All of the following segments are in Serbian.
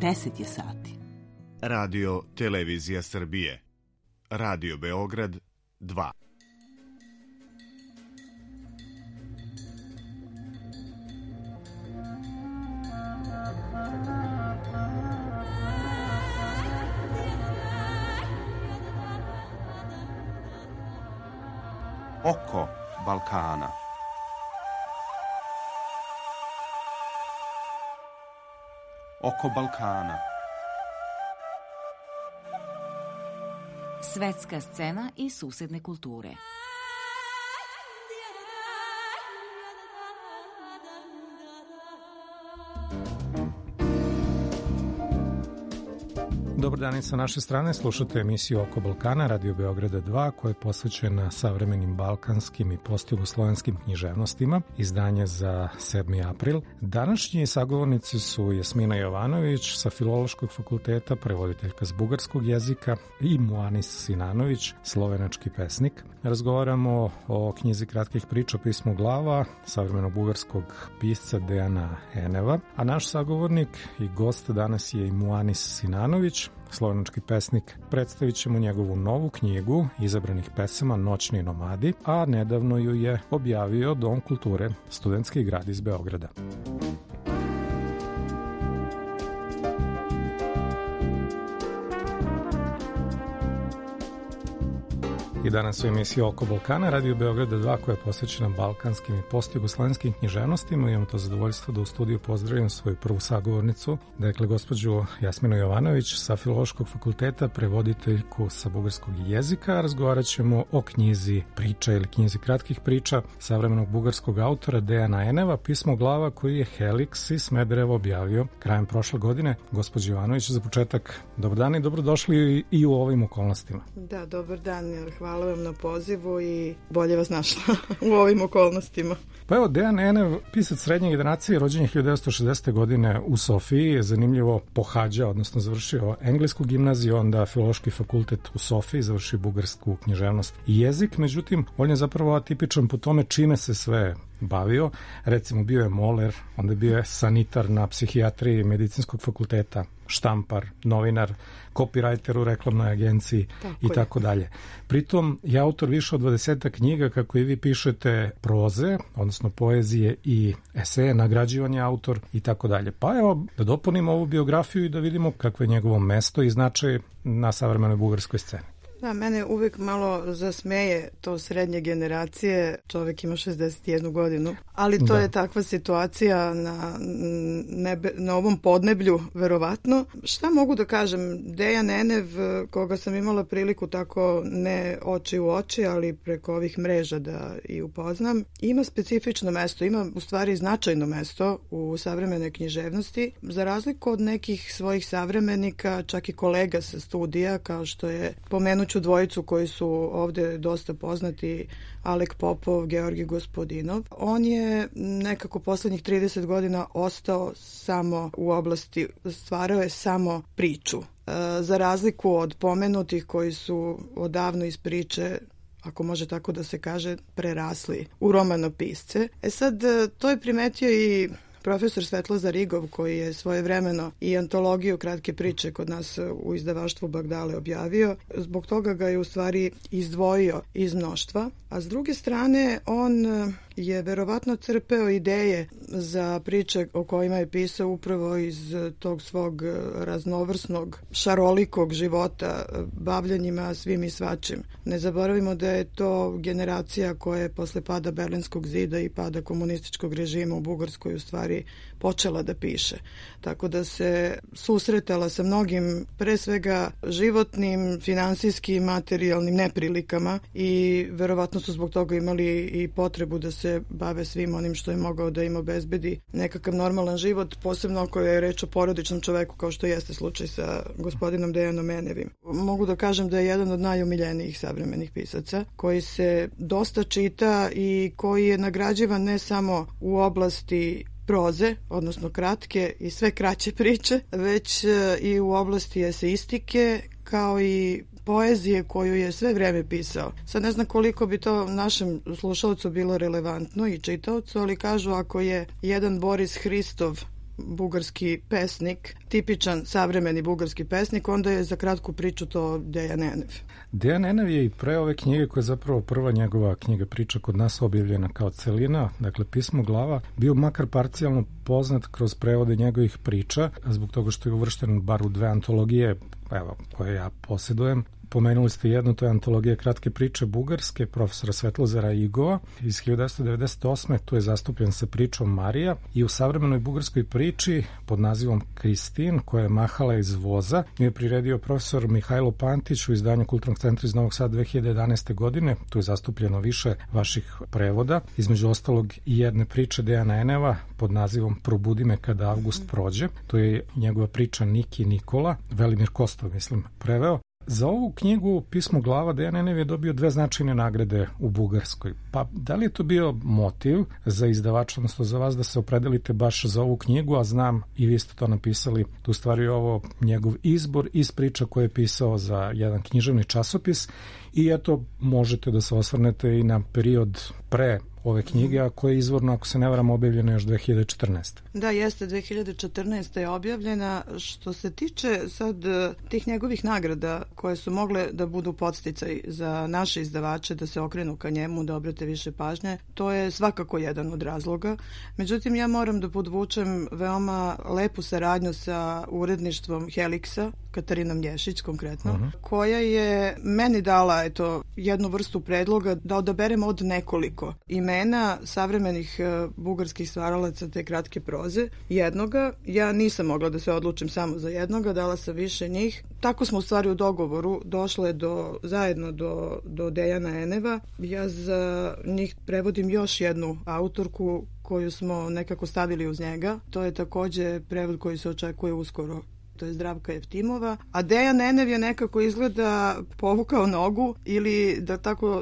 10 je sati. Radio Televizija Srbije. Radio Beograd 2. Oko Balkana. Oko Balkana. Svetska scena i susedne kulture. Dobar dan i sa naše strane, slušate emisiju Oko Balkana, Radio Beograda 2, koja je posvećena savremenim balkanskim i postjugoslovenskim književnostima, izdanje za 7. april. Današnji sagovornici su Jasmina Jovanović sa Filološkog fakulteta, prevoditeljka s bugarskog jezika, i Muanis Sinanović, slovenački pesnik. Razgovaramo o knjizi kratkih priča Pismo glava savremenog bugarskog pisca Dejana Eneva, a naš sagovornik i gost danas je i Muanis Sinanović, slovenački pesnik. Predstavit ćemo njegovu novu knjigu izabranih pesama Noćni nomadi, a nedavno ju je objavio Dom kulture, studentski grad iz Beograda. I danas u emisiji Oko Balkana, Radio Beograda 2, koja je posvećena balkanskim i postjugoslovenskim književnostima. Imamo to zadovoljstvo da u studiju pozdravim svoju prvu sagovornicu, dakle gospođu Jasminu Jovanović sa Filološkog fakulteta, prevoditeljku sa bugarskog jezika. Razgovarat ćemo o knjizi priča ili knjizi kratkih priča savremenog bugarskog autora Dejana Eneva, Pismo glava, koji je Helix iz Smedereva objavio krajem prošle godine. Gospođo Jovanović, za početak, dobar dan i dobrodošli i u ovim okolnostima. Da, dobar dan, hvala vam na pozivu i bolje vas našla u ovim okolnostima. Pa evo, Dejan Enev, pisac srednje generacije, rođen je 1960. godine u Sofiji, je zanimljivo pohađao, odnosno završio englesku gimnaziju, onda Filološki fakultet u Sofiji, završio bugarsku književnost i jezik. Međutim, on je zapravo atipičan po tome čime se sve bavio. Recimo, bio je moler, onda bio je sanitar na psihijatriji medicinskog fakulteta, štampar, novinar, copywriter u reklamnoj agenciji i tako dalje. Pritom je autor više od 20 knjiga, kako i vi pišete, proze, odnosno poezije i eseje, nagrađivan je autor i tako dalje. Pa evo, da dopunimo ovu biografiju i da vidimo kakvo je njegovo mesto i značaj na savremenoj bugarskoj sceni. Da, mene uvek malo zasmeje to srednje generacije, čovek ima 61 godinu, ali to je takva situacija na ovom podneblju, verovatno. Šta mogu da kažem, Dejan Enev, koga sam imala priliku tako ne oči u oči, ali preko ovih mreža da i upoznam, ima specifično mesto, ima u stvari značajno mesto u savremenoj književnosti, za razliku od nekih svojih savremenika, čak i kolega sa studija, kao što je pomenuću dvojicu koji su ovde dosta poznati, Alek Popov, Georgi Gospodinov. On je nekako poslednjih 30 godina ostao samo u oblasti, stvarao je samo priču. Za razliku od pomenutih koji su odavno iz priče, ako može tako da se kaže, prerasli u romanopisce. Sad, to je primetio i profesor Svetozar Rigov, koji je svojevremeno i antologiju kratke priče kod nas u izdavaštvu Bagdale objavio. Zbog toga ga je u stvari izdvojio iz mnoštva. A s druge strane, on je verovatno crpeo ideje za priče o kojima je pisao upravo iz tog svog raznovrsnog, šarolikog života, bavljanjima svim i svačim. Ne zaboravimo da je to generacija koja je posle pada Berlinskog zida i pada komunističkog režima u Bugarskoj u stvari počela da piše. Tako da se susretala sa mnogim, pre svega, životnim, finansijskim, materijalnim neprilikama i verovatno su zbog toga imali i potrebu da se bave svim onim što je mogao da im obezbedi nekakav normalan život, posebno ako je reč o porodičnom čoveku, kao što jeste slučaj sa gospodinom Dejanom Enevim. Mogu da kažem da je jedan od najomiljenijih savremenih pisaca, koji se dosta čita i koji je nagrađivan ne samo u oblasti proze, odnosno kratke i sve kraće priče, već i u oblasti eseistike, kao i poezije koju je sve vreme pisao. Sad ne znam koliko bi to našem slušalcu bilo relevantno i čitaocu, ali kažu ako je jedan Boris Hristov, bugarski pesnik, tipičan savremeni bugarski pesnik, onda je za kratku priču to Dejan Enev. Dejan Enev je i pre ove knjige, koja je zapravo prva njegova knjiga priča kod nas objavljena kao celina, dakle Pismo glava, bio makar parcijalno poznat kroz prevode njegovih priča, zbog toga što je uvršten bar u 2 antologije, evo, koje ja posjedujem. Pomenuli ste jednu, to je antologija kratke priče bugarske profesora Svetlozara Igova iz 1998. Tu je zastupljen sa pričom Marija i u savremenoj bugarskoj priči pod nazivom Kristin, koja je mahala iz voza, nju je priredio profesor Mihajlo Pantić u izdanju Kulturnog centra iz Novog Sada 2011. godine. Tu je zastupljeno više vaših prevoda, između ostalog i jedne priče Dejana Eneva pod nazivom Probudi me kada avgust prođe. To je njegova priča Niki Nikola, Velimir Kostov, mislim, preveo. Za ovu knjigu Pismo glava Dejan Enev je dobio 2 značajne nagrade u Bugarskoj. Pa da li je to bio motiv za izdavača, odnosno za vas da se opredelite baš za ovu knjigu, a znam i vi ste to napisali, da u stvari je ovo njegov izbor iz priča koje je pisao za jedan književni časopis i eto možete da se osvrnete i na period pre ove knjige, a koja je izvorno, ako se ne varam, objavljena još 2014. Da, jeste, 2014. je objavljena. Što se tiče sad tih njegovih nagrada koje su mogle da budu podsticaj za naše izdavače da se okrenu ka njemu, da obrate više pažnje, to je svakako jedan od razloga. Međutim, ja moram da podvučem veoma lepu saradnju sa uredništvom Helixa, Katarinom Nješić konkretno, koja je meni dala jednu vrstu predloga da odaberem od nekoliko imena savremenih bugarskih stvaralaca te kratke proze. Jednoga, ja nisam mogla da se odlučim samo za jednoga, dala sam više njih. Tako smo u stvari u dogovoru došle zajedno do Dejana Eneva. Ja za njih prevodim još jednu autorku koju smo nekako stavili uz njega. To je takođe prevod koji se očekuje uskoro. To je Zdravka Jeftimova, a Dejan Enev je nekako izgleda povukao nogu ili da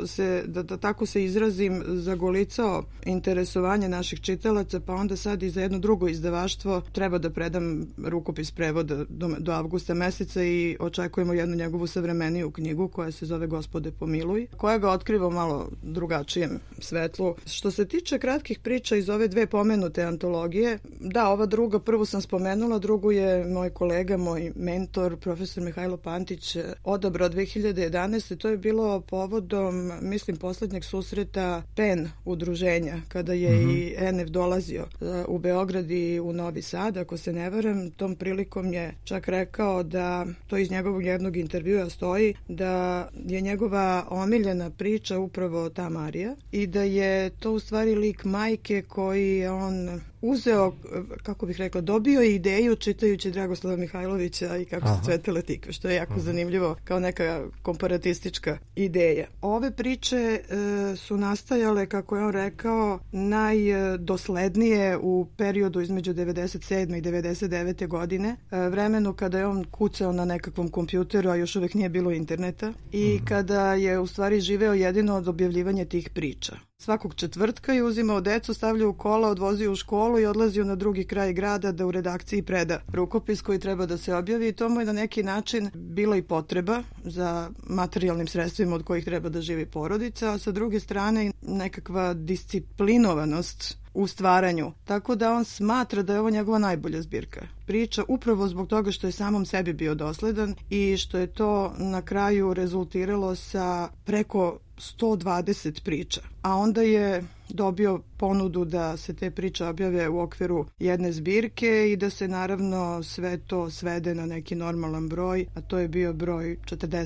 tako se izrazim, zagolicao interesovanje naših čitalaca, pa onda sad i za jedno drugo izdavaštvo treba da predam rukopis prevoda do avgusta meseca i očekujemo jednu njegovu savremeniju knjigu koja se zove Gospode pomiluj, koja ga otkriva malo drugačijem svetlu. Što se tiče kratkih priča iz ove 2 pomenute antologije, da, ova druga, prvu sam spomenula, drugu je moj kolega, moj mentor, profesor Mihajlo Pantić, odabrao 2011. To je bilo povodom, mislim, poslednjeg susreta PEN udruženja, kada je i Enev dolazio u Beograd i u Novi Sad, ako se ne varam. Tom prilikom je čak rekao da, to iz njegovog jednog intervjua stoji, da je njegova omiljena priča upravo ta Marija i da je to u stvari lik majke koji je on uzeo, kako bih rekla, dobio je ideju čitajući Dragoslava Mihajlovića i kako su cvetele tikve, što je jako zanimljivo kao neka komparatistička ideja. Ove priče su nastajale, kako je on rekao, najdoslednije u periodu između 97. i 99. godine, vremenu kada je on kucao na nekakvom kompjuteru, a još uvek nije bilo interneta, i kada je u stvari živeo jedino od objavljivanja tih priča. Svakog četvrtka je uzimao decu, stavljao u kola, odvozio u školu i odlazio na drugi kraj grada da u redakciji preda rukopis koji treba da se objavi i to mu je na neki način bila i potreba za materijalnim sredstvima od kojih treba da živi porodica, a sa druge strane nekakva disciplinovanost u stvaranju. Tako da on smatra da je ovo njegova najbolja zbirka priča, upravo zbog toga što je samom sebi bio dosledan i što je to na kraju rezultiralo sa preko 120 priča. A onda je dobio ponudu da se te priče objave u okviru jedne zbirke i da se naravno sve to svede na neki normalan broj, a to je bio broj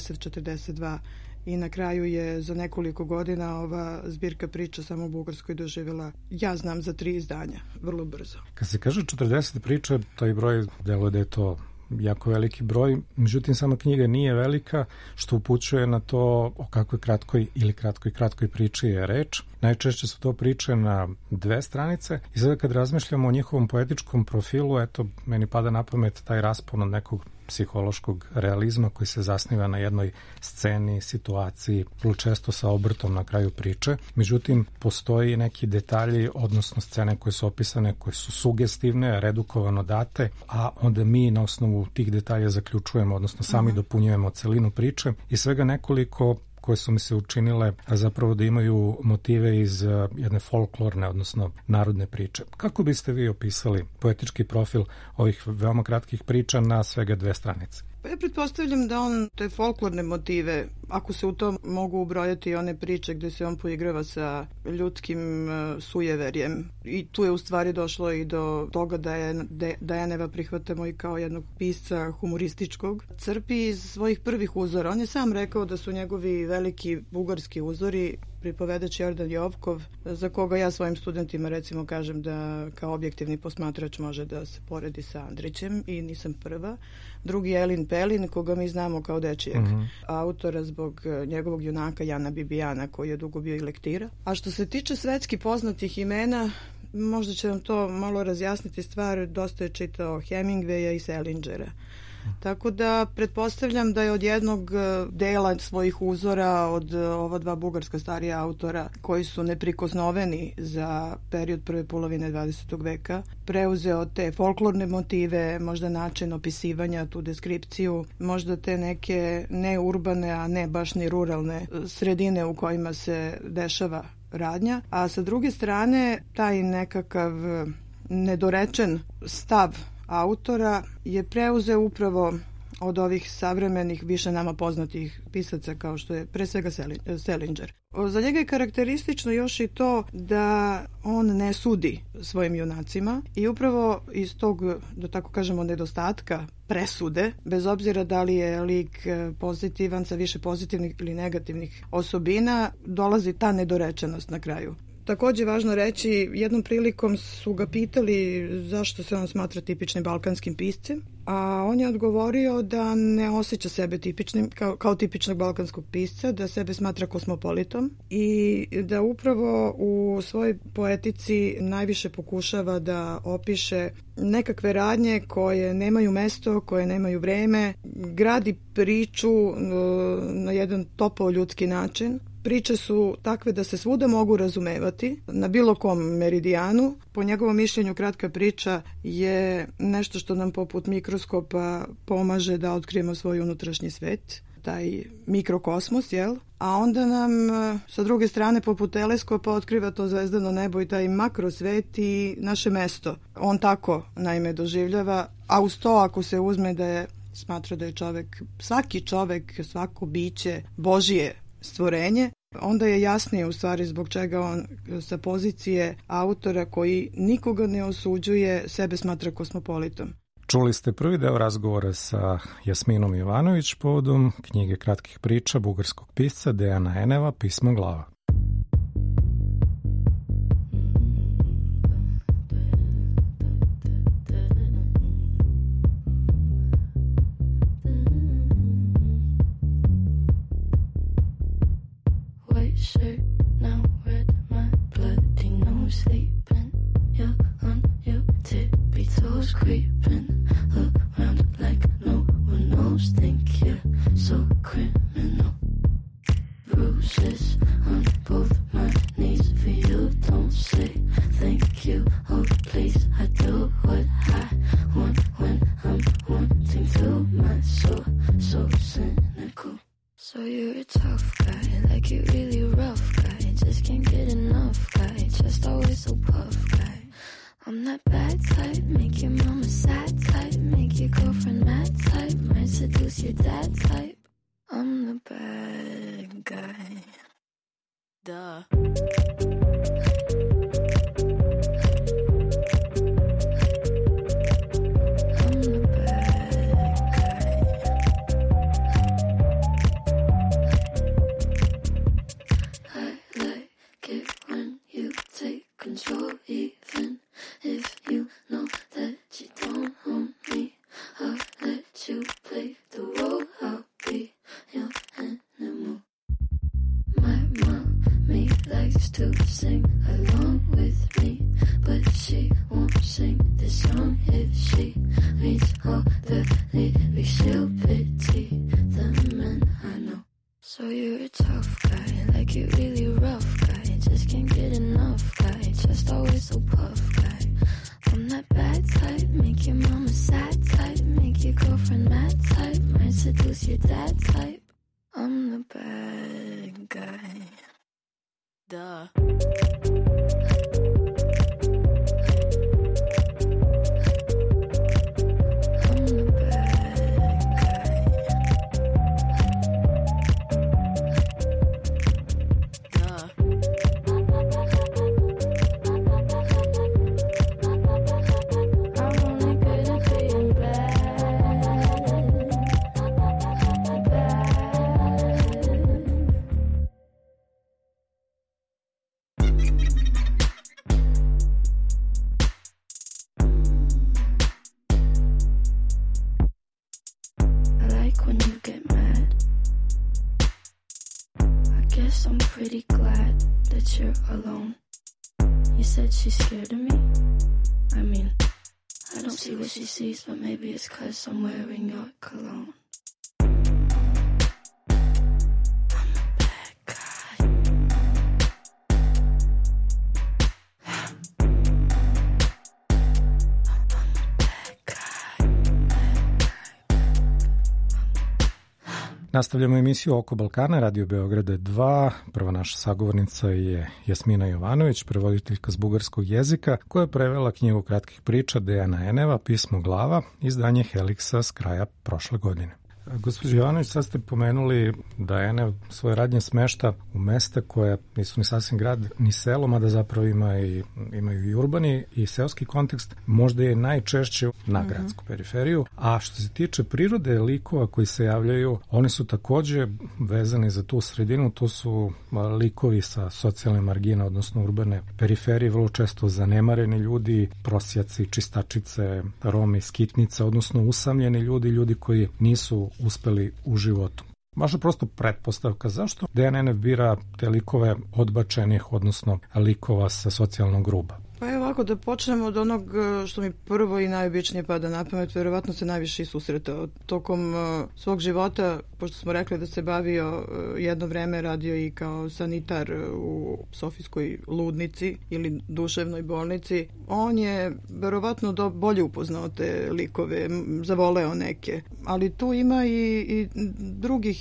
40-42. I na kraju je za nekoliko godina ova zbirka priča samo u Bugarskoj doživjela, ja znam, za 3 izdanja, vrlo brzo. Kad se kaže 40 priča, taj broj deluje da je to jako veliki broj, međutim sama knjiga nije velika, što upućuje na to o kakvoj kratkoj priči je reč. Najčešće su to priče na 2 stranice i sada kad razmišljamo o njihovom poetičkom profilu, eto, meni pada na pamet taj raspon od nekog psihološkog realizma koji se zasniva na jednoj sceni, situaciji, vrlo često sa obrtom na kraju priče. Međutim, postoji neki detalji, odnosno scene koje su opisane, koje su sugestivne, redukovano date, a onda mi na osnovu tih detalja zaključujemo, odnosno sami dopunjujemo celinu priče i svega nekoliko koje su mi se učinile zapravo da imaju motive iz jedne folklorne, odnosno narodne priče. Kako biste vi opisali poetički profil ovih veoma kratkih priča na svega 2 stranice? Pa ja pretpostavljam da on te folklorne motive, ako se u to mogu ubrojati one priče gde se on poigrava sa ljudskim sujeverjem, i tu je u stvari došlo i do toga da je Dajaneva prihvatamo i kao jednog pisca humorističkog, crpi iz svojih prvih uzora. On je sam rekao da su njegovi veliki bugarski uzori pripovedač Jordan Jovkov, za koga ja svojim studentima recimo kažem da kao objektivni posmatrač može da se poredi sa Andrićem i nisam prva. Drugi je Elin Pelin, koga mi znamo kao dečijeg autora zbog njegovog junaka Jana Bibijana, koji je dugo bio i lektira. A što se tiče svetski poznatih imena, možda će vam to malo razjasniti stvar, dosta je čitao Hemingwaya i Salingera. Tako da pretpostavljam da je od jednog dela svojih uzora od ova 2 bugarska starija autora koji su neprikosnoveni za period prve polovine 20. veka preuzeo te folklorne motive, možda način opisivanja, tu deskripciju, možda te neke ne urbane, a ne baš ni ruralne sredine u kojima se dešava radnja, a sa druge strane taj nekakav nedorečen stav autora je preuzeo upravo od ovih savremenih, više nama poznatih pisaca kao što je pre svega Salinger. Za njega je karakteristično još i to da on ne sudi svojim junacima i upravo iz tog, da tako kažemo, nedostatka presude, bez obzira da li je lik pozitivan sa više pozitivnih ili negativnih osobina, dolazi ta nedorečenost na kraju. Takođe važno reći, jednom prilikom su ga pitali zašto se on smatra tipičnim balkanskim piscem, a on je odgovorio da ne osjeća sebe tipičnim, kao tipičnog balkanskog pisca, da sebe smatra kosmopolitom i da upravo u svojoj poetici najviše pokušava da opiše nekakve radnje koje nemaju mesto, koje nemaju vreme, gradi priču na jedan topao ljudski način. Priče su takve da se svuda mogu razumevati, na bilo kom meridijanu. Po njegovom mišljenju kratka priča je nešto što nam poput mikroskopa pomaže da otkrijemo svoj unutrašnji svet, taj mikrokosmos, jel? A onda nam sa druge strane poput teleskopa otkriva to zvezdano nebo i taj makrosvet i naše mesto. On tako naime doživljava, a uz to ako se uzme da je smatra da je svaki čovek, svako biće Božije stvorenje, onda je jasnije u stvari zbog čega on sa pozicije autora koji nikoga ne osuđuje sebe smatra kosmopolitom. Čuli ste prvi deo razgovora sa Jasminom Jovanović povodom knjige kratkih priča bugarskog pisca Dejana Eneva Pismo glava. Shirt now red, my bloody nose sleeping. You're on your tippy toes, creeping around like no one knows. Think you're so criminal. Bruises on both my knees for you. Don't say thank you. Oh please, I do what I want when I'm wanting to. My soul so cynical. So you're a tough guy, like you really rough guy. Just can't get enough guy, just always so puff guy. I'm that bad type, make your mama sad type, make your girlfriend mad type, might seduce your dad type. I'm the bad guy. Duh. Control, even if you know that you don't own me. I'll let you play the role. I'll be your animal. My mommy likes to sing along with me, but she won't sing this song if she reads all the lyrics. She'll pity the men I know. So you're a tough guy, like you really rough guy. Just can't get enough guy, just always so puff guy. I'm that bad type, make your mama sad type, make your girlfriend mad type, might seduce your dad type. I'm the bad you're alone. You said she's scared of me? I mean, I don't see what she sees, but maybe it's 'cause I'm wearing your cologne. Nastavljamo emisiju Oko Balkana, Radio Beograda 2. Prva naša sagovornica je Jasmina Jovanović, prevoditeljka s bugarskog jezika, koja je prevela knjigu kratkih priča Dejana Eneva, Pismo glava, izdanje Helixa s kraja prošle godine. Gospođo Jovanović, sad ste pomenuli da Enev svoje radnje smešta u mesta koja nisu ni sasvim grad ni selo, mada zapravo imaju i urbani i seoski kontekst, možda je najčešće na gradsku periferiju, a što se tiče prirode likova koji se javljaju, oni su takođe vezani za tu sredinu, to su likovi sa socijalne margine, odnosno urbane periferije, vrlo često zanemareni ljudi, prosjaci, čistačice, Romi, skitnice, odnosno usamljeni ljudi koji nisu uspeli u životu. Možda prosto pretpostavka zašto Dejan Enev bira te likove odbačenih, odnosno likova sa socijalnog ruba. Pa evo ovako, da počnemo od onog što mi prvo i najobičnije pada na pamet, verovatno se najviše i susretao. Tokom svog života, pošto smo rekli da se bavio jedno vreme, radio i kao sanitar u Sofijskoj ludnici ili duševnoj bolnici, on je verovatno bolje upoznao te likove, zavoleo neke. Ali tu ima i drugih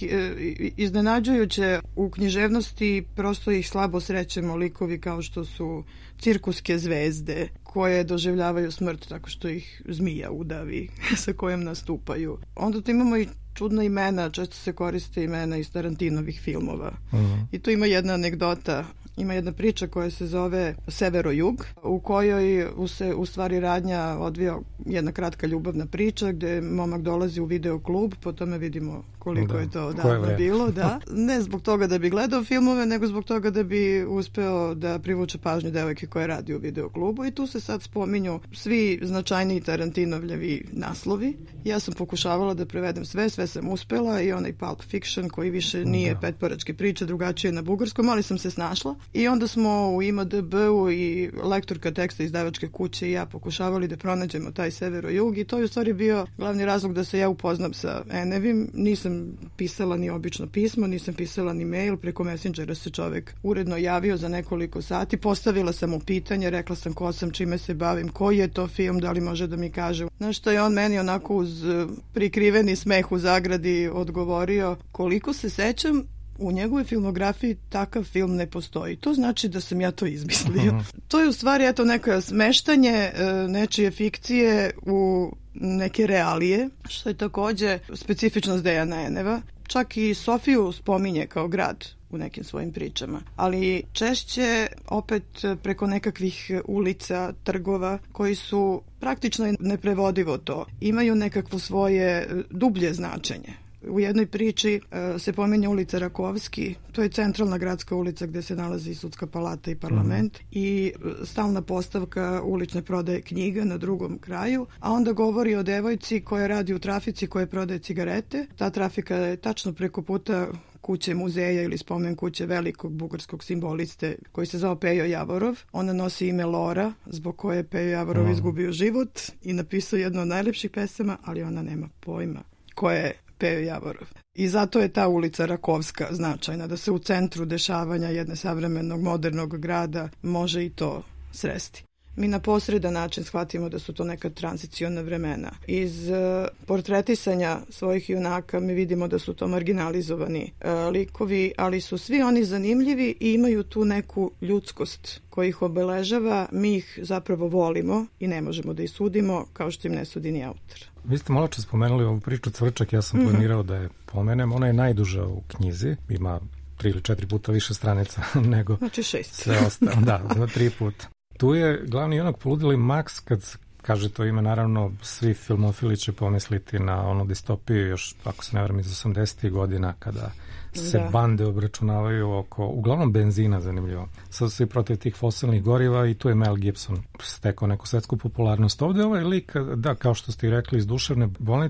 iznenađujuće u književnosti, prosto ih slabo srećemo, likovi kao što su cirkuske zvezde koje doživljavaju smrt tako što ih zmija udavi sa kojom nastupaju. Onda tu imamo i čudna imena, često se koriste imena iz Tarantinovih filmova. I tu ima jedna anegdota, ima jedna priča koja se zove Severo-jug, u kojoj se u stvari radnja odvija jedna kratka ljubavna priča gde momak dolazi u videoklub, po tome vidimo koliko je to davno bilo. Da. Ne zbog toga da bi gledao filmove, nego zbog toga da bi uspeo da privuče pažnju devojke koja radi u videoklubu i tu se sad spominju svi značajniji Tarantinovljevi naslovi. Ja sam pokušavala da prevedem sve sam uspela i onaj Pulp Fiction koji više nije petparačke priče, drugačije na bugarskom, ali sam se snašla. I onda smo u IMDb-u i lektorka teksta izdavačke kuće i ja pokušavali da pronađemo taj Severo-jug i to je u stvari bio glavni razlog da se ja upoznam sa Enevim. Nisam pisala ni obično pismo, nisam pisala ni mail, preko Messengera se čovek uredno javio za nekoliko sati, postavila sam mu pitanje, rekla sam ko sam, čime se bavim, koji je to film, da li može da mi kaže. Znaš što je on meni onako uz prikriveni smeh u zagradi odgovorio, koliko se sećam, u njegovoj filmografiji takav film ne postoji. To znači da sam ja to izmislio. To je u stvari eto neka smeštanje nečije fikcije u neke realije, što je takođe specifičnost Dejana Eneva. Čak i Sofiju spominje kao grad u nekim svojim pričama, ali češće opet preko nekakvih ulica, trgova koji su praktično neprevodivo to. Imaju nekakvo svoje dublje značenje. U jednoj priči se pominje ulica Rakovski, to je centralna gradska ulica gde se nalazi sudska palata i parlament i stalna postavka ulične prodaje knjiga na drugom kraju, a onda govori o devojci koja radi u trafici koja prodaje cigarete. Ta trafika je tačno preko puta kuće muzeja ili spomen kuće velikog bugarskog simboliste koji se zvao Pejo Javorov. Ona nosi ime Lora, zbog koje je Pejo Javorov izgubio život i napisao jednu od najlepših pesama, ali ona nema pojma ko je Pejo Javorov. I zato je ta ulica Rakovska značajna, da se u centru dešavanja jedne savremenog, modernog grada može i to sresti. Mi na posredan način shvatimo da su to neka tranziciona vremena. Iz portretisanja svojih junaka mi vidimo da su to marginalizovani likovi, ali su svi oni zanimljivi i imaju tu neku ljudskost koja ih obeležava. Mi ih zapravo volimo i ne možemo da ih sudimo, kao što im ne sudi ni autor. Vi ste malo čas spomenuli ovu priču Cvrčak, ja sam planirao da je pomenem. Ona je najduža u knjizi, ima 3 ili 4 puta više stranica nego... Znači 6. Sve ostalo, da, 3 puta. Tu je glavni junak poludeli Max, kad kaže to ime, naravno svi filmofili će pomisliti na onu distopiju još, ako se ne varam, iz 80. godina, kada se bande obračunavaju oko, uglavnom benzina, zanimljivo. Sad su i protiv tih fosilnih goriva i tu je Mel Gibson stekao neku svetsku popularnost. Ovde ovaj lik, da, kao što ste i rekli, iz duševne bolnice,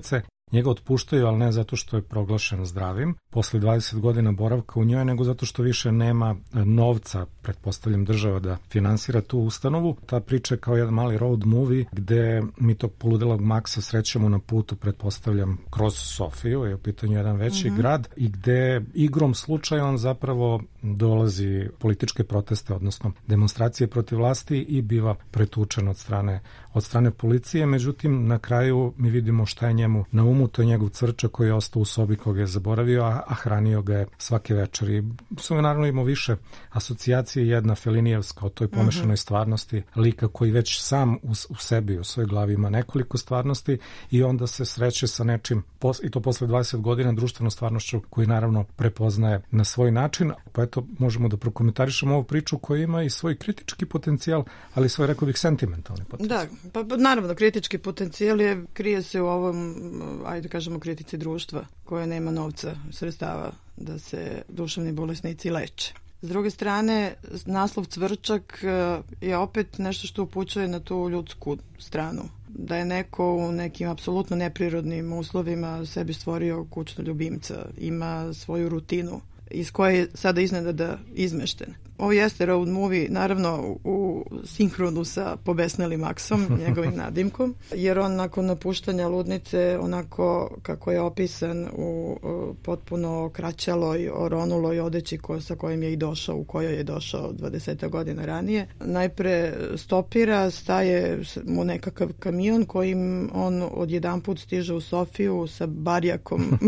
Njega otpuštaju, ali ne zato što je proglašen zdravim posle 20 godina boravka u njoj, nego zato što više nema novca, pretpostavljam država, da finansira tu ustanovu. Ta priča je kao jedan mali road movie gde mi tog poludelog Maksa srećemo na putu, pretpostavljam, kroz Sofiju, je u pitanju jedan veći grad, i gde igrom slučaja on zapravo dolazi političke proteste, odnosno demonstracije protiv vlasti i biva pretučen od strane policije. Međutim, na kraju mi vidimo šta je njemu na umu, to je njegov cvrčak koji je ostao u sobi koga je zaboravio, a hranio ga je svake večeri. Sve naravno imamo više asocijacije, jedna Felinijevska o toj pomešanoj stvarnosti, lika koji već sam u sebi, u svojoj glavi ima nekoliko stvarnosti i onda se sreće sa nečim, i to posle 20 godina, društvenom stvarnošću koju naravno prepoznaje na svoj način. Pa eto, možemo da prokomentarišemo ovu priču koja ima i svoj kritički potencijal, ali svoj, rekao bih, sentimentalni potencijal. Da, pa naravno, kritički potencijal krije se u ovom, ajde kažemo, kritici društva koje nema novca, sredstava da se duševni bolesnici leče. S druge strane, naslov Cvrčak je opet nešto što upućuje na tu ljudsku stranu. Da je neko u nekim apsolutno neprirodnim uslovima sebi stvorio kućnog ljubimca, ima svoju rutinu iz koje je sada iznenada izmešten. Ovo jeste road movie, naravno u sinhronu sa pobesnelim Maksom, njegovim nadimkom, jer on nakon napuštanja ludnice, onako kako je opisan u potpuno kraćaloj, oronuloj odeći sa kojim je i došao, u kojoj je došao 20 godina ranije, najpre stopira, staje mu nekakav kamion kojim on odjedanput stiže u Sofiju sa barjakom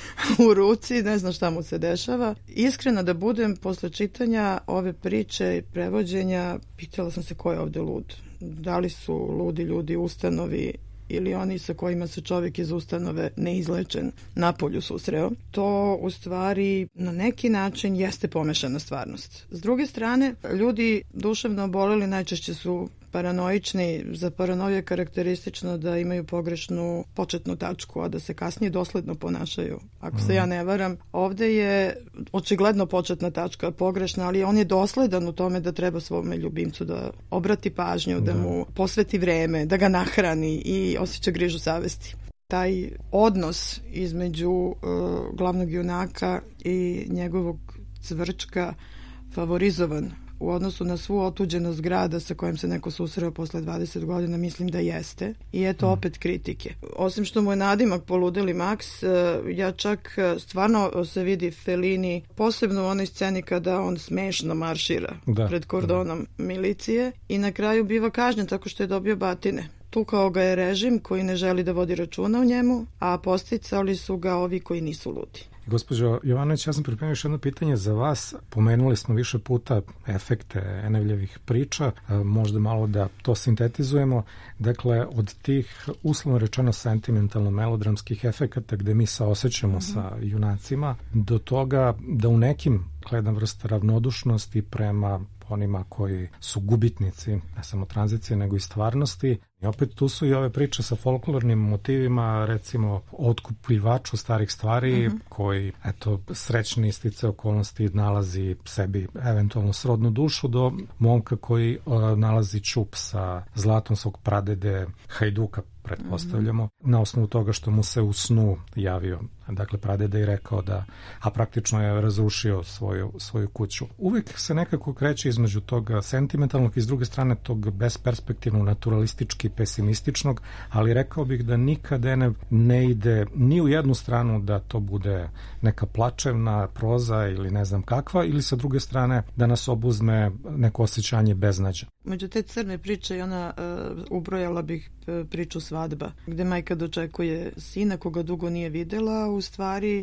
u ruci, ne znam šta mu se dešava. Iskreno da budem, posle čitanja ove priče i prevođenja, pitala sam se ko je ovde lud. Da li su ludi ljudi u ustanovi ili oni sa kojima se čovjek iz ustanove neizlečen napolju susreo. To u stvari na neki način jeste pomešana stvarnost. S druge strane, ljudi duševno oboleli najčešće su paranoični. Za paranoju je karakteristično da imaju pogrešnu početnu tačku, a da se kasnije dosledno ponašaju. Ako se ja ne varam, ovde je očigledno početna tačka pogrešna, ali on je dosledan u tome da treba svome ljubimcu da obrati pažnju, da mu posveti vreme, da ga nahrani i osjeća grižu savesti. Taj odnos između glavnog junaka i njegovog cvrčka favorizovan u odnosu na svu otuđenost grada sa kojim se neko susreo posle 20 godina, mislim da jeste. I eto opet kritike. Osim što mu je nadimak poludeli Maks, ja čak stvarno se vidi Fellini, posebno u onoj sceni kada on smešno maršira pred kordonom milicije i na kraju biva kažnjen tako što je dobio batine. Tukao ga je režim koji ne želi da vodi računa o njemu, a posticali su ga ovi koji nisu ludi. Gospođo Jovanović, ja sam pripremio još jedno pitanje za vas. Pomenuli smo više puta efekte Enevljevih priča, možda malo da to sintetizujemo. Dakle, od tih uslovno rečeno sentimentalno-melodramskih efekata gde mi saosećamo sa junacima, do toga da u nekim jedna vrsta ravnodušnosti prema onima koji su gubitnici, ne samo tranzicije, nego i stvarnosti. I opet tu su i ove priče sa folklornim motivima, recimo o otkupljivaču starih stvari, koji, eto, srećni stice okolnosti nalazi sebi eventualno srodnu dušu, do momka koji nalazi čup sa zlatom svog pradede Hajduka, pretpostavljamo, na osnovu toga što mu se u snu javio, dakle, pradeda i rekao da, a praktično je razrušio svoju kuću. Uvijek se nekako kreće između toga sentimentalnog i s druge strane tog besperspektivnog, naturalistički, pesimističnog, ali rekao bih da nikad Enev ne ide ni u jednu stranu da to bude neka plačevna proza ili ne znam kakva, ili sa druge strane da nas obuzme neko osjećanje beznađa. Među te crne priče i ona ubrojala bih priču Svadba, gde majka dočekuje sina koga dugo nije videla. U stvari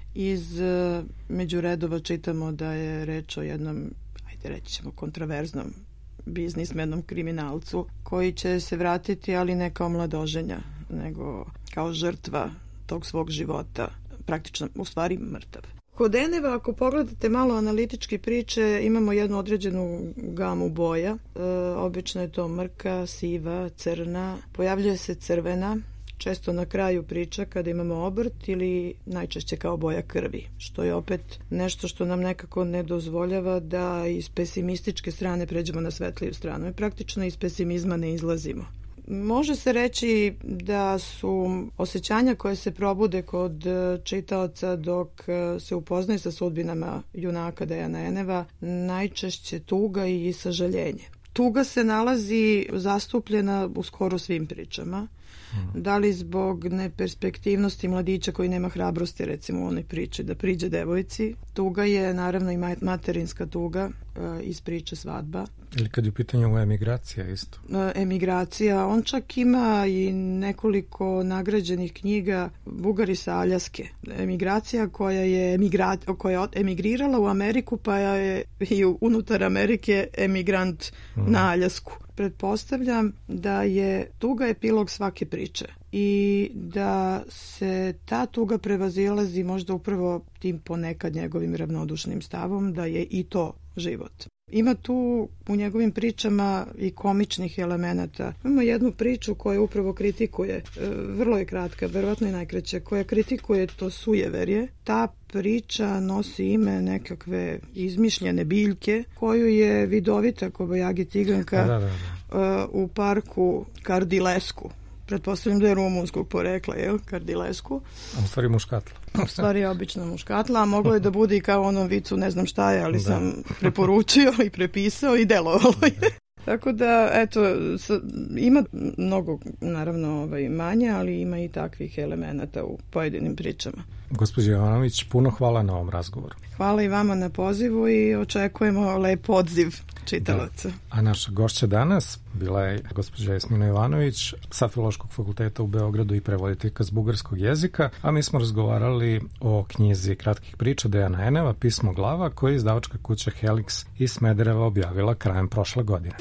iz među redova čitamo da je reč o jednom, ajde reći ćemo, kontraverznom biznismenom kriminalcu koji će se vratiti, ali ne kao mladoženja, nego kao žrtva tog svog života, praktično u stvari mrtav. Kod Eneva, ako pogledate malo analitički priče, imamo jednu određenu gamu boja. Obično je to mrka, siva, crna, pojavljuje se crvena, često na kraju priča kada imamo obrt ili najčešće kao boja krvi, što je opet nešto što nam nekako ne dozvoljava da iz pesimističke strane pređemo na svetliju stranu i praktično iz pesimizma ne izlazimo. Može se reći da su osjećanja koje se probude kod čitaoca dok se upoznaje sa sudbinama junaka Dejana Eneva najčešće tuga i sažaljenje. Tuga se nalazi zastupljena u skoro svim pričama. Da li zbog neperspektivnosti mladića koji nema hrabrosti, recimo u onoj priči da priđe devojci. Tuga je naravno i materinska tuga iz priče Svadba. Ili kad je u pitanju emigracija isto. Emigracija, on čak ima i nekoliko nagrađenih knjiga Bugari sa Aljaske. Emigracija koja je emigrirala u Ameriku pa je i unutar Amerike emigrant na Aljasku. Pretpostavljam da je tuga epilog svake priče i da se ta tuga prevazilazi možda upravo tim ponekad njegovim ravnodušnim stavom da je i to život. Ima tu u njegovim pričama i komičnih elemenata. Imamo jednu priču koja upravo kritikuje, vrlo je kratka, verovatno i najkraća, koja kritikuje to sujeverje. Ta priča nosi ime nekakve izmišljene biljke koju je vidovita kobajagi ciganka u parku Kardilesku. Pretpostavljam da je rumunskog porekla, Kardilesku. A u stvari muškatla. U stvari je obična muškatla, a moglo je da bude i kao onom vicu, ne znam šta je, ali sam preporučio i prepisao i delovalo je. Tako da, eto, ima mnogo, naravno, manje, ali ima i takvih elemenata u pojedinim pričama. Gospođo Jovanović, puno hvala na ovom razgovoru. Hvala i vama na pozivu i očekujemo lep odziv čitalaca. Da. A naša gošća danas bila je gospođa Jasmina Jovanović sa Filološkog fakulteta u Beogradu i prevoditeljka s bugarskog jezika, a mi smo razgovarali o knjizi kratkih priča Dejana Eneva, Pismo glava, koju je izdavačka kuća Helix iz Smedereva objavila krajem prošle godine.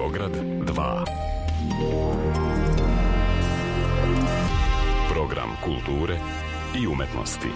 Beograd 2. Program kulture i umetnosti.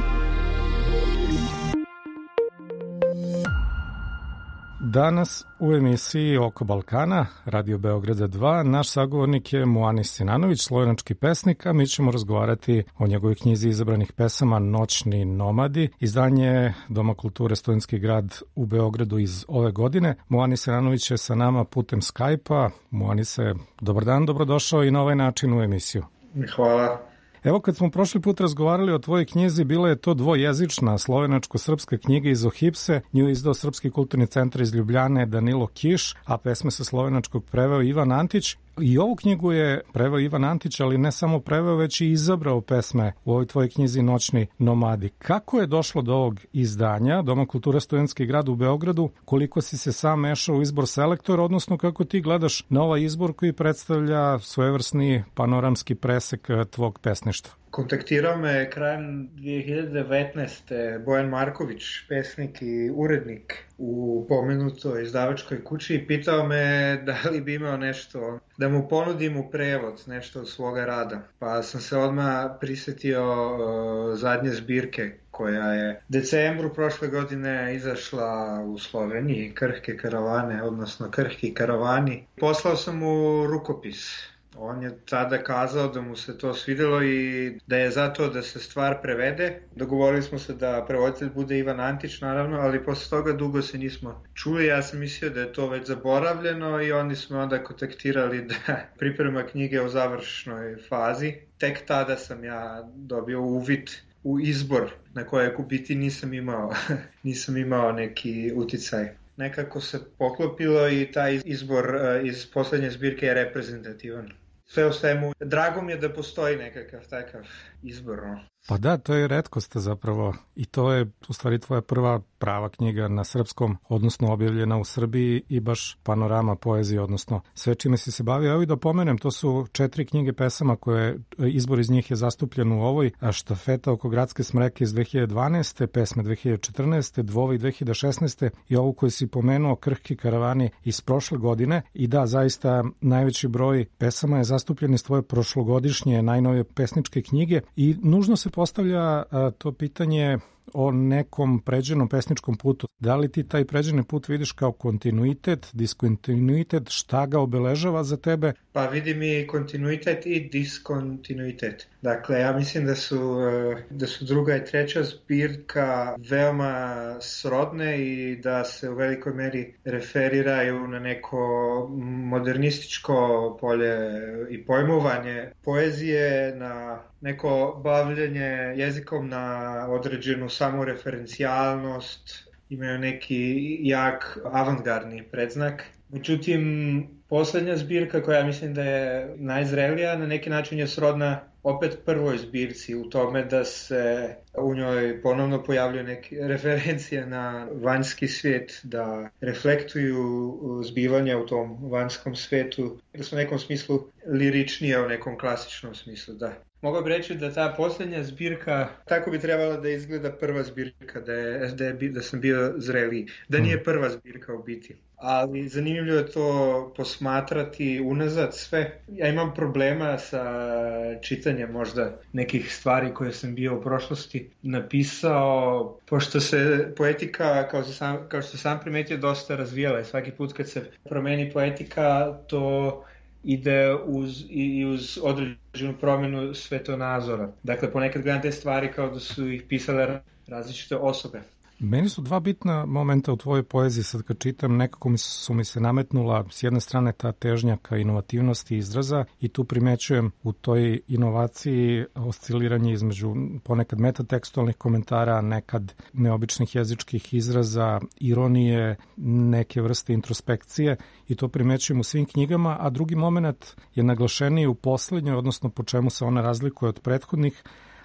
Danas u emisiji Oko Balkana, Radio Beograda 2, naš sagovornik je Muanis Sinanović, slovenački pesnik, a mi ćemo razgovarati o njegovoj knjizi izabranih pesama Noćni nomadi, izdanje Doma kulture Studentski grad u Beogradu iz ove godine. Muanis Sinanović je sa nama putem Skype-a. Muanise, dobar dan, dobrodošao i na ovaj način u emisiju. Hvala. Evo, kad smo prošli put razgovarali o tvojoj knjizi, bila je to dvojezična slovenačko-srpska knjiga iz Ohipse, nju je izdao Srpski kulturni centar iz Ljubljane Danilo Kiš, a pesme sa slovenačkog preveo Ivan Antić. I ovu knjigu je preveo Ivan Antić, ali ne samo preveo, već i izabrao pesme u ovoj tvojoj knjizi Noćni nomadi. Kako je došlo do ovog izdanja Doma kulture Studentski grad u Beogradu? Koliko si se sam mešao u izbor selektora, odnosno kako ti gledaš na ovaj izbor koji predstavlja svojevrsni panoramski presek tvog pesništva? Kontaktirao me krajem 2019. Bojan Marković, pesnik i urednik u pomenutoj izdavačkoj kući, i pitao me da li bi imao nešto, da mu ponudim u prevod, nešto od svoga rada. Pa sam se odmah prisetio zadnje zbirke koja je decembru prošle godine izašla u Sloveniji, Krhke karavane, odnosno Krhki karavani. Poslao sam mu rukopis. On je tada kazao da mu se to svidelo i da je zato da se stvar prevede. Dogovorili smo se da prevoditelj bude Ivan Antić, naravno, ali posle toga dugo se nismo čuli. Ja sam mislio da je to već zaboravljeno i oni smo onda kontaktirali da priprema knjige u završnoj fazi. Tek tada sam ja dobio uvid u izbor na kojeg u biti nisam imao neki uticaj. Nekako se poklopilo i taj izbor iz poslednje zbirke je reprezentativan. Sve o svemu, drago mi je da postoji nekakav takav izbor. Pa da, to je retkost zapravo i to je u stvari tvoja prva prava knjiga na srpskom, odnosno objavljena u Srbiji i baš panorama poezije, odnosno sve čime si se bavio. Evo i da pomenem, to su 4 knjige pesama koje izbor iz njih je zastupljen u ovoj, a Štafeta oko gradske smreke iz 2012. pesme 2014. Dvovi 2016. i ovu koju si pomenuo, Krhki karavani iz prošle godine. I da, zaista najveći broj pesama je zastupljen iz tvoje prošlogodišnje najnovije pesničke knjige i nužno se postavlja to pitanje o nekom pređenom pesničkom putu. Da li ti taj pređeni put vidiš kao kontinuitet, diskontinuitet, šta ga obeležava za tebe? Pa vidim i kontinuitet i diskontinuitet. Dakle, ja mislim da su druga i treća zbirka veoma srodne i da se u velikoj meri referiraju na neko modernističko polje i pojmovanje poezije, na neko bavljenje jezikom na određenu samoreferencijalnost, imaju neki jak avantgardni predznak. Međutim, poslednja zbirka koja mislim da je najzrelija, na neki način je srodna opet prvoj zbirci u tome da se u njoj ponovno pojavljaju neke referencije na vanjski svijet, da reflektuju zbivanja u tom vanjskom svetu, da su u nekom smislu liričnije u nekom klasičnom smislu, da. Mogu bi reći da ta posljednja zbirka, tako bi trebala da izgleda prva zbirka, da sam bio zreliji, da nije prva zbirka u biti. Ali zanimljivo je to posmatrati unazad sve. Ja imam problema sa čitanjem možda nekih stvari koje sam bio u prošlosti napisao, pošto se poetika, kao što sam primetio, dosta razvijala i svaki put kad se promeni poetika, to ide uz određenu promjenu svetonazora. Dakle, ponekad gledam te stvari kao da su ih pisale različite osobe. Meni su dva bitna momenta u tvojoj poeziji, sad kad čitam, nekako su mi se nametnula s jedne strane ta težnja ka inovativnosti izraza i tu primećujem u toj inovaciji osciliranje između ponekad metatekstualnih komentara, nekad neobičnih jezičkih izraza, ironije, neke vrste introspekcije i to primećujem u svim knjigama, a drugi moment je naglašeniji u poslednjoj, odnosno po čemu se ona razlikuje od prethodnih,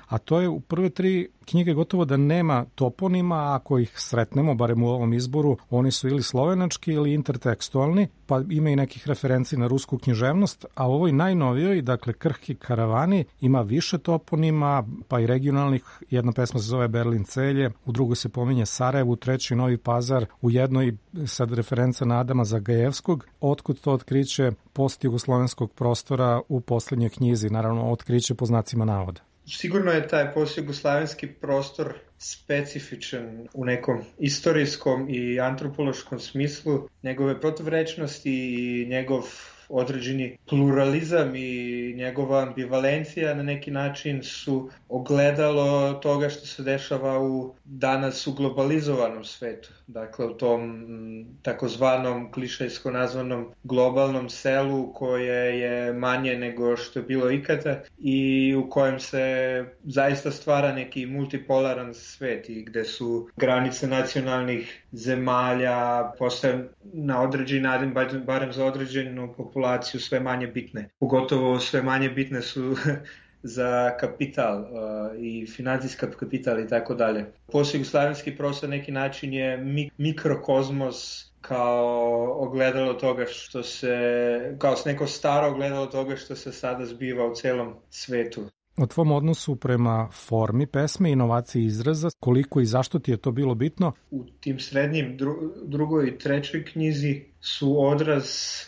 a to je u prve 3 knjige gotovo da nema toponima, a ako ih sretnemo, barem u ovom izboru, oni su ili slovenački ili intertekstualni, pa ima i nekih referenci na rusku književnost, a u ovoj najnovijoj, dakle Krhki karavani, ima više toponima, pa i regionalnih. Jedna pesma se zove Berlin celje, u drugoj se pominje Sarajevo, u trećoj Novi Pazar, u jednoj sad referenca na Adama Zagajevskog. Otkud to otkriće postjugoslovenskog prostora u poslednjoj knjizi, naravno otkriće po znacima navoda. Sigurno je taj postjugoslavenski prostor specifičan u nekom istorijskom i antropološkom smislu. Njegove protivrečnosti i njegov određeni pluralizam i njegova ambivalencija na neki način su ogledalo toga što se dešava danas u globalizovanom svetu. Dakle, u tom takozvanom klišejsko nazvanom globalnom selu koje je manje nego što je bilo ikada i u kojem se zaista stvara neki multipolaran svet i gde su granice nacionalnih zemalja postaju na određeni način, barem za određenu populaciju, sve manje bitne. Pogotovo sve manje bitne su za kapital i financijska kapital i tako dalje. Postjugoslavenski prostor neki način je mikrokozmos kao ogledalo toga što se, kao neko staro ogledalo toga što se sada zbiva u celom svetu. O tvom odnosu prema formi pesme, inovaciji izraza, koliko i zašto ti je to bilo bitno? U tim srednjim, drugoj i trećoj knjizi su odraz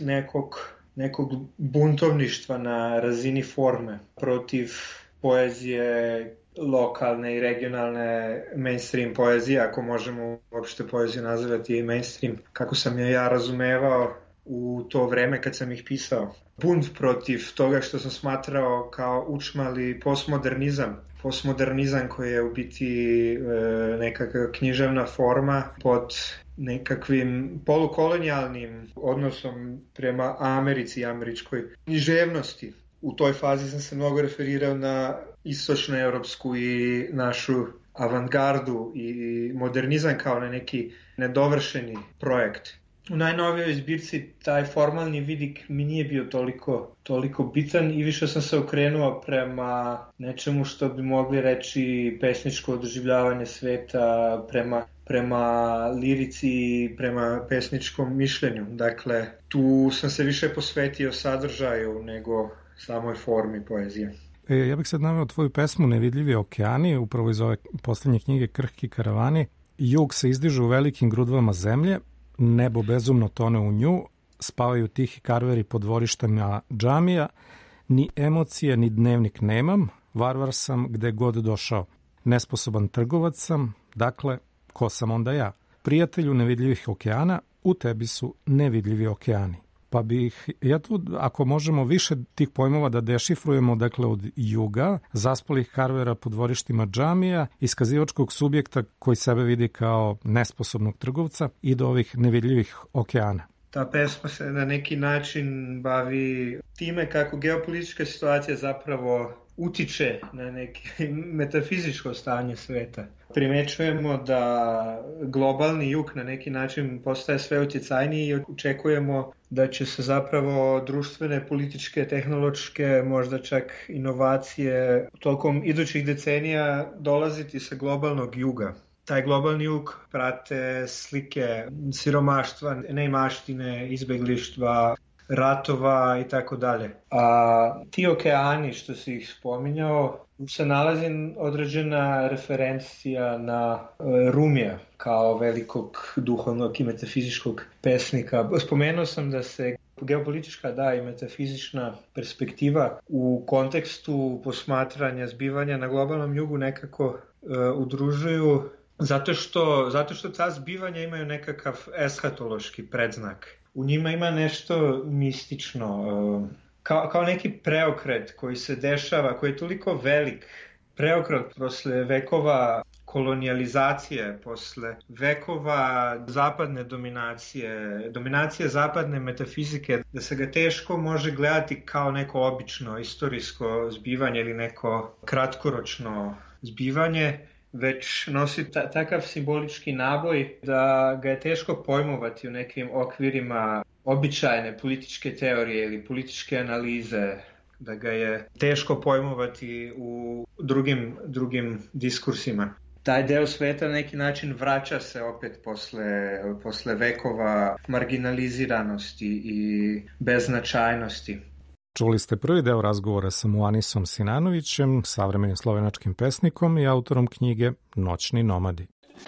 nekog buntovništva na razini forme protiv poezije lokalne i regionalne mainstream poezije, ako možemo uopšte poeziju nazivati mainstream, kako sam ja razumevao u to vreme kad sam ih pisao. Bunt protiv toga što sam smatrao kao učmali postmodernizam. Postmodernizam koji je u biti nekakva književna forma pod nekakvim polukolonijalnim odnosom prema Americi i američkoj književnosti. U toj fazi sam se mnogo referirao na istočnoevropsku i našu avantgardu i modernizam kao na neki nedovršeni projekt. U najnovijoj zbirci taj formalni vidik mi nije bio toliko bitan i više sam se okrenuo prema nečemu što bi mogli reći pesničko doživljavanje sveta, prema lirici i prema pesničkom mišljenju. Dakle, tu sam se više posvetio sadržaju nego samoj formi poezije. Ja bih sad naveo tvoju pesmu Nevidljivi okeani, upravo iz ove poslednje knjige Krhki karavani. Jug se izdiže u velikim grudvama zemlje, nebo bezumno tone u nju, spavaju tihi karveri po dvorištima džamija, ni emocije, ni dnevnik nemam, varvar sam gde god došao. Nesposoban trgovac sam, dakle, ko sam onda ja? Prijatelju nevidljivih okeana, u tebi su nevidljivi okeani. Pa bih ja tu, ako možemo više tih pojmova da dešifrujemo, dakle od juga, zaspalih karvera po dvorištima džamija, iskazivačkog subjekta koji sebe vidi kao nesposobnog trgovca i do ovih nevidljivih okeana. Ta pesma se na neki način bavi time kako geopolitička situacija zapravo utiče na neki metafizičko stanje sveta. Primećujemo da globalni jug na neki način postaje sve utjecajniji i očekujemo da će se zapravo društvene, političke, tehnološke, možda čak inovacije tokom idućih decenija dolaziti sa globalnog juga. Taj globalni jug prate slike siromaštva, neimaštine, izbeglištva, ratova i tako dalje. A ti okeani što si ih spominjao, se nalazi određena referencija na Rumija kao velikog duhovnog i metafizičkog pesnika. Spomenuo sam da se geopolitička i metafizična perspektiva u kontekstu posmatranja zbivanja na globalnom jugu nekako udružuju zato što ta zbivanja imaju nekakav eshatološki predznak. U njima ima nešto mistično, kao neki preokret koji se dešava, koji je toliko velik, preokret posle vekova kolonijalizacije, posle vekova zapadne dominacije zapadne metafizike, da se ga teško može gledati kao neko obično istorijsko zbivanje ili neko kratkoročno zbivanje, već nosi takav simbolički naboj da ga je teško pojmovati u nekim okvirima običajne političke teorije ili političke analize. da ga je teško pojmovati u drugim diskursima. Taj deo sveta na neki način vraća se opet posle vekova marginaliziranosti i beznačajnosti. Čuli ste prvi deo razgovora sa Muanisom Sinanovićem, savremenim slovenačkim pesnikom i autorom knjige Noćni nomadi.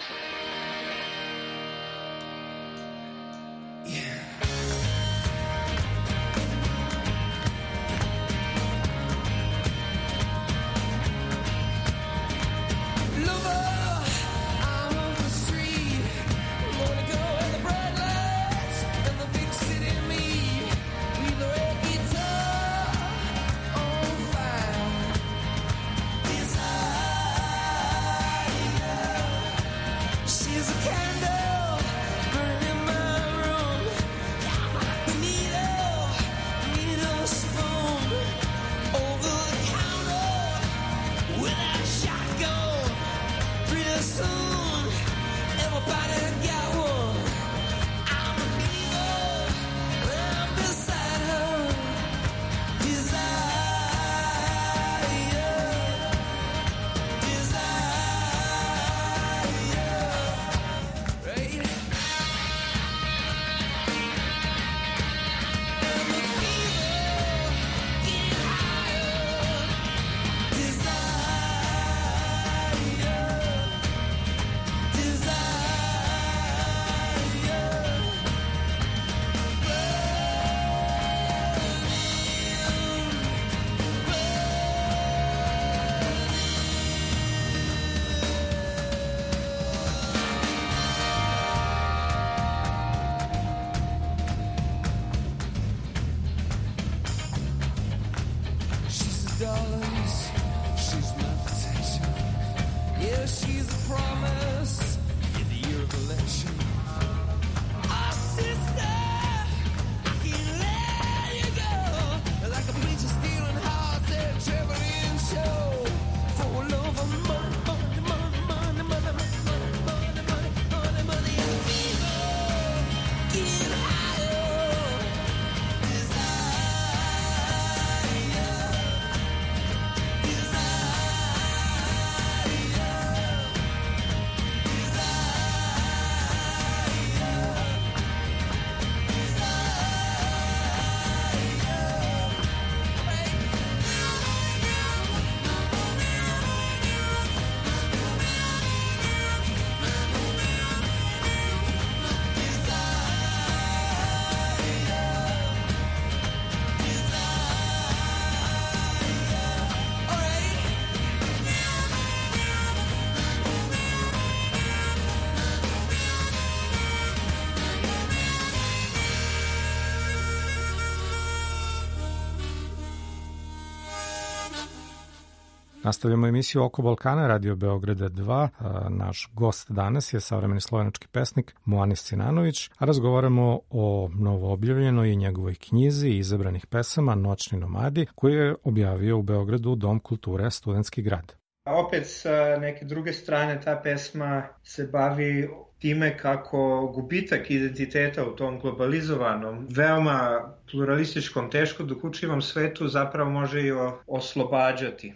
Nastavljamo emisiju Oko Balkana, Radio Beograda 2. Naš gost danas je savremeni slovenački pesnik Muanis Sinanović, a razgovaramo o novoobjavljenoj i njegovoj knjizi izabranih pesama Noćni nomadi, koju je objavio u Beogradu Dom kulture Studentski grad. Opet sa neke druge strane ta pesma se bavi time kako gubitak identiteta u tom globalizovanom, veoma pluralističkom, teško dokučivom svetu zapravo može i oslobađati.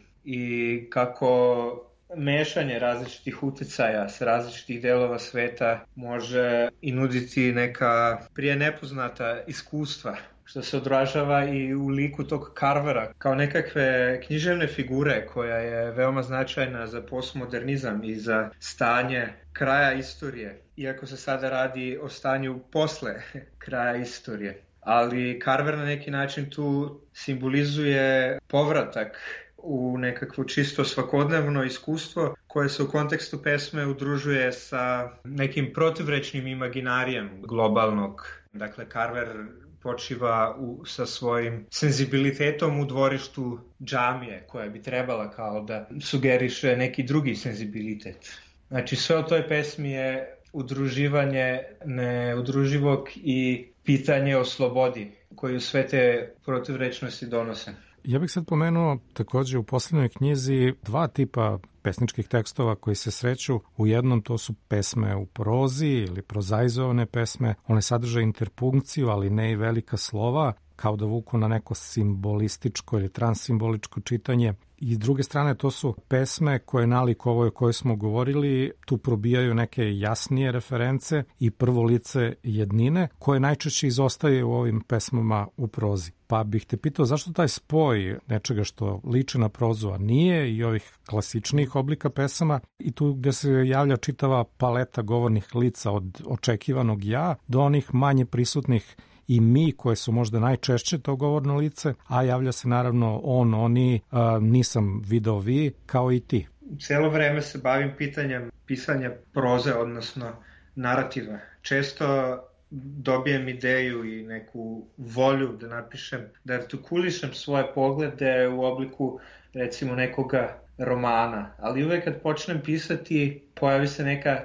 I kako mešanje različitih uticaja s različitih delova sveta može i nuditi neka prije nepoznata iskustva, što se odražava i u liku tog Carvera kao nekakve književne figure koja je veoma značajna za postmodernizam i za stanje kraja istorije, iako se sada radi o stanju posle kraja istorije. Ali Carver na neki način tu simbolizuje povratak u nekakvo čisto svakodnevno iskustvo koje se u kontekstu pesme udružuje sa nekim protivrečnim imaginarijem globalnog. Dakle, Carver počiva sa svojim senzibilitetom u dvorištu džamije, koja bi trebala kao da sugeriše neki drugi senzibilitet. Znači, sve o toj pesmi je udruživanje neudruživog i pitanje o slobodi, koju sve te protivrečnosti donose. Ja bih sad pomenuo takođe u poslednjoj knjizi dva tipa pesničkih tekstova koji se sreću. U jednom to su pesme u prozi ili prozaizovane pesme. One sadrže interpunkciju, ali ne i velika slova. kao da vuku na neko simbolističko ili transsimboličko čitanje. I s druge strane, to su pesme koje nalik ovoj o kojoj smo govorili, tu probijaju neke jasnije reference i prvo lice jednine, koje najčešće izostaje u ovim pesmama u prozi. Pa bih te pitao zašto taj spoj nečega što liči na prozu, a nije, i ovih klasičnih oblika pesama, i tu gde se javlja čitava paleta govornih lica od očekivanog ja do onih manje prisutnih i mi, koje su možda najčešće to govorno lice, a javlja se naravno on, oni, nisam video vi, kao i ti. Cijelo vreme se bavim pitanjem pisanja proze, odnosno narativa. Često dobijem ideju i neku volju da napišem, da artikulišem svoje poglede u obliku recimo nekoga romana, ali uvek kad počnem pisati pojavi se neka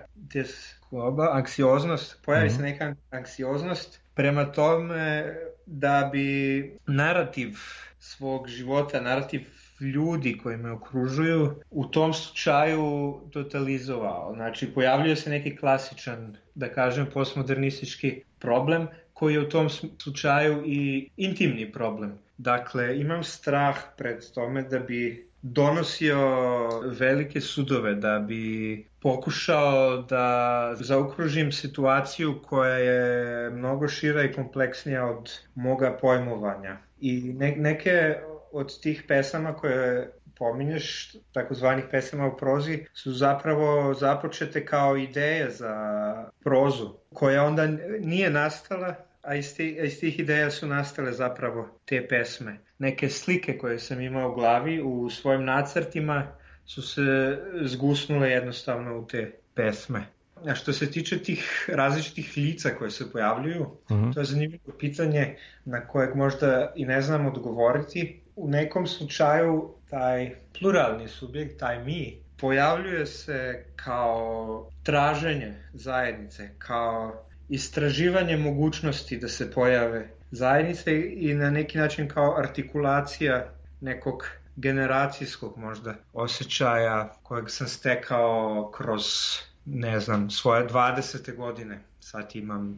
anksioznost prema tome da bi narativ svog života, narativ ljudi koji me okružuju u tom slučaju totalizovao. Znači, pojavljuje se neki klasičan, da kažem, postmodernistički problem koji je u tom slučaju i intimni problem. Dakle, imam strah pred tome da bi donosio velike sudove, da bi pokušao da zaokružim situaciju koja je mnogo šira i kompleksnija od moga pojmovanja. I neke od tih pesama koje pominješ, takozvanih pesama u prozi, su zapravo započete kao ideje za prozu, koja onda nije nastala, a iz tih ideja su nastale zapravo te pesme. Neke slike koje sam imao u glavi u svojim nacrtima su se zgusnule jednostavno u te pesme. A što se tiče tih različitih lica koje se pojavljuju, to je zanimljivo pitanje na kojeg možda i ne znam odgovoriti. U nekom slučaju taj pluralni subjekt, taj mi, pojavljuje se kao traženje zajednice, kao istraživanje mogućnosti da se pojave zajednice i na neki način kao artikulacija nekog generacijskog možda osjećaja kojeg sam stekao kroz, ne znam, svoje 20. godine. Sad imam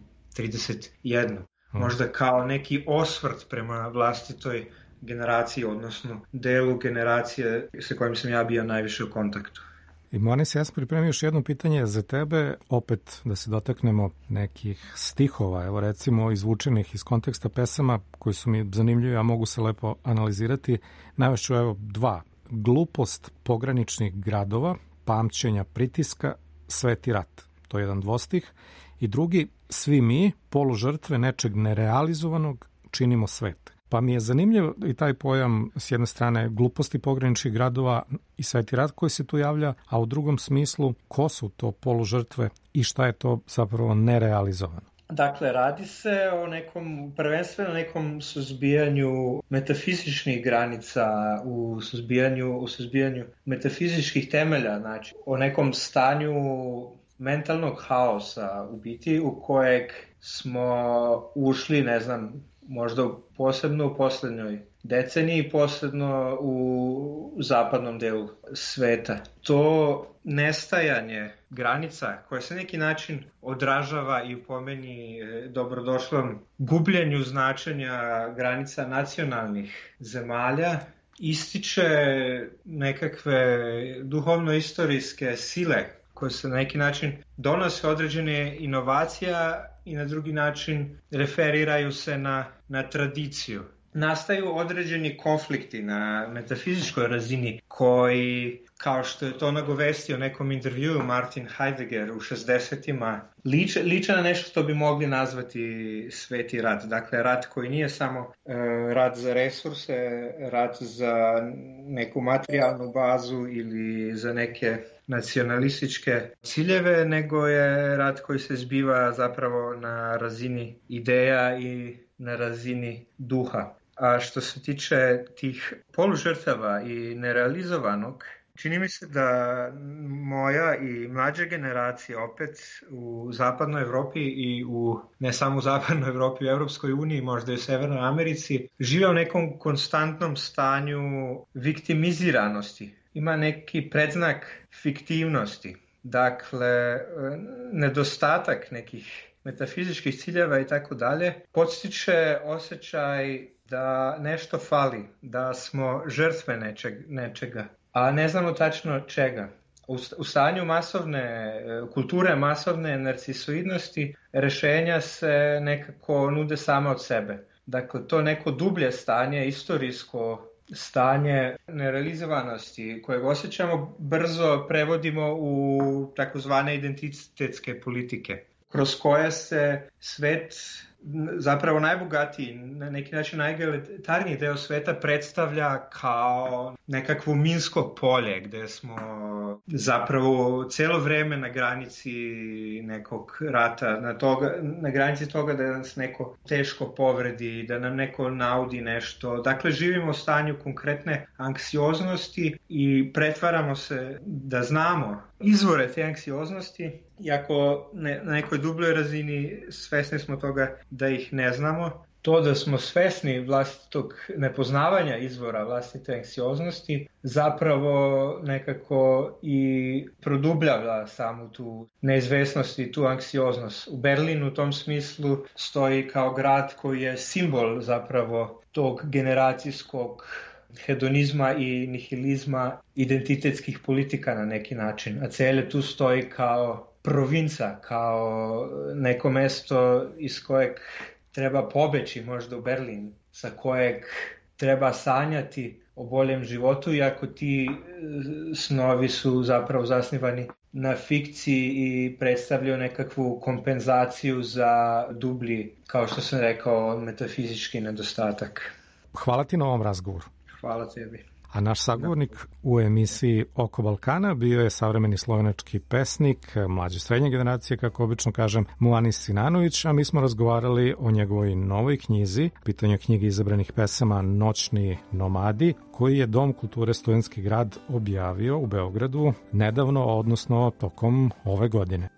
31. Možda kao neki osvrt prema vlastitoj generaciji, odnosno delu generacije sa kojim sam ja bio najviše u kontaktu. I Monis, ja sam pripremio još jedno pitanje za tebe, opet da se dotaknemo nekih stihova, evo recimo izvučenih iz konteksta pesama koji su mi zanimljivi, a mogu se lepo analizirati. Navešću evo dva. Glupost pograničnih gradova, pamćenja pritiska, sveti rat. To je jedan dvostih. I drugi, svi mi, polužrtve nečeg nerealizovanog, činimo svet. Pa mi je zanimljiv i taj pojam s jedne strane gluposti pograničnih gradova i sveti rat koji se tu javlja, a u drugom smislu ko su to polužrtve i šta je to zapravo nerealizovano. Dakle, radi se o nekom, prvenstveno nekom suzbijanju metafizičkih granica, u suzbijanju metafizičkih temelja, znači o nekom stanju mentalnog haosa u biti u kojeg smo ušli, ne znam, možda posebno u posljednjoj deceniji, posebno u zapadnom delu sveta. To nestajanje granica koje se neki način odražava i po meni dobrodošlom gubljenju značenja granica nacionalnih zemalja, ističe nekakve duhovno-istorijske sile koje se na neki način donose određene inovacija i na drugi način referiraju se na tradiciju. Nastaju određeni konflikti na metafizičkoj razini koji, kao što je to nagovestio nekom intervjuu Martin Heidegger u 60-ima, liče na nešto što bi mogli nazvati sveti rat. Dakle, rat koji nije samo rat za resurse, rat za neku materijalnu bazu ili za neke nacionalističke ciljeve, nego je rat koji se zbiva zapravo na razini ideja i na razini duha. A što se tiče tih polužrtava i nerealizovanog, čini mi se da moja i mlađa generacija opet u zapadnoj Evropi i ne samo u zapadnoj Evropi, u Evropskoj uniji, možda i u Severnoj Americi, žive u nekom konstantnom stanju viktimiziranosti. Ima neki predznak fiktivnosti. dakle, nedostatak nekih metafizičkih ciljeva i tako dalje, podstiče osjećaj da nešto fali, da smo žrtve nečega, a ne znamo tačno čega. U stanju kulture masovne narcisoidnosti rešenja se nekako nude sama od sebe. Dakle, to neko dublje stanje, istorijsko stanje nerealizovanosti kojeg osjećamo brzo prevodimo u takozvane identitetske politike, kroz koje se svet, zapravo najbogatiji, na neki način najgeletarniji deo sveta predstavlja kao nekakvo minsko polje gde smo zapravo celo vreme na granici nekog rata, na granici toga da nas neko teško povredi, da nam neko naudi nešto. Dakle, živimo u stanju konkretne anksioznosti i pretvaramo se da znamo izvore te anksioznosti, iako na nekoj dubljoj razini svesni smo toga da ih ne znamo. To da smo svesni vlastitog nepoznavanja izvora vlastite anksioznosti zapravo nekako i produbljava samu tu neizvesnost i tu anksioznost. U Berlinu u tom smislu stoji kao grad koji je simbol zapravo tog generacijskog hedonizma i nihilizma identitetskih politika na neki način, a Celje tu stoji kao provinca, kao neko mesto iz kojeg treba pobeći možda u Berlin, sa kojeg treba sanjati o boljem životu, iako ti snovi su zapravo zasnivani na fikciji i predstavljaju nekakvu kompenzaciju za dublji, kao što sam rekao, metafizički nedostatak. Hvala ti na ovom razgovoru. Hvala tebi. A naš sagovornik u emisiji Oko Balkana bio je savremeni slovenački pesnik, mlađe srednje generacije, kako obično kažem, Muanis Sinanović, a mi smo razgovarali o njegovoj novoj knjizi, pitanju knjige izabranih pesama Noćni nomadi, koji je Dom kulture Studentski grad objavio u Beogradu nedavno, odnosno tokom ove godine.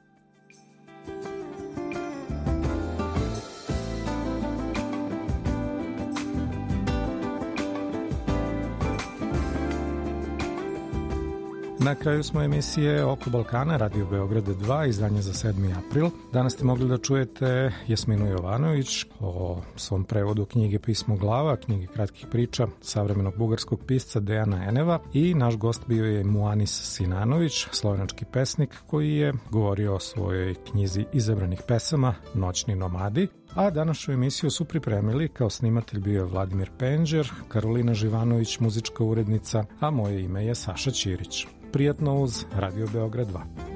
Na kraju smo emisije Oko Balkana, Radio Beograda 2, izdanje za 7. april. Danas ste mogli da čujete Jasminu Jovanović o svom prevodu knjige Pismo glava, knjige kratkih priča savremenog bugarskog pisca Dejana Eneva, i naš gost bio je Muanis Sinanović, slovenački pesnik koji je govorio o svojoj knjizi izabranih pesama Noćni nomadi. A današnju emisiju su pripremili, kao snimatelj bio je Vladimir Penđer, Karolina Živanović, muzička urednica, a moje ime je Saša Ćirić. Prijatno uz Radio Beograd 2.